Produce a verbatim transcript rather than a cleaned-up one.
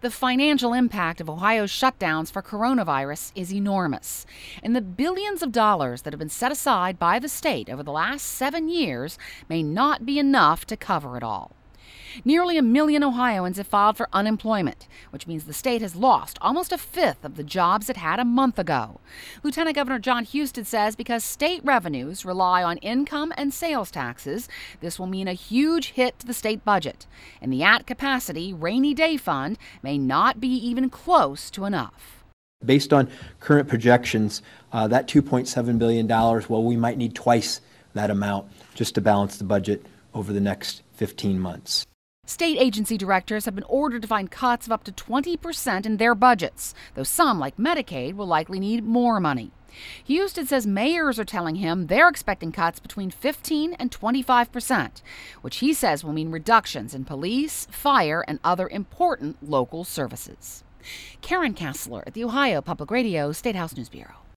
The financial impact of Ohio's shutdowns for coronavirus is enormous, and the billions of dollars that have been set aside by the state over the last seven years may not be enough to cover it all. Nearly a million Ohioans have filed for unemployment, which means the state has lost almost a fifth of the jobs it had a month ago. Lieutenant Governor Jon Husted says because state revenues rely on income and sales taxes, this will mean a huge hit to the state budget, and the at-capacity rainy day fund may not be even close to enough. Based on current projections, uh, that two point seven billion dollars, well, we might need twice that amount just to balance the budget over the next fifteen months. State agency directors have been ordered to find cuts of up to twenty percent in their budgets, though some, like Medicaid, will likely need more money. Husted says mayors are telling him they're expecting cuts between fifteen and twenty-five percent, which he says will mean reductions in police, fire, and other important local services. Karen Kassler at the Ohio Public Radio State House News Bureau.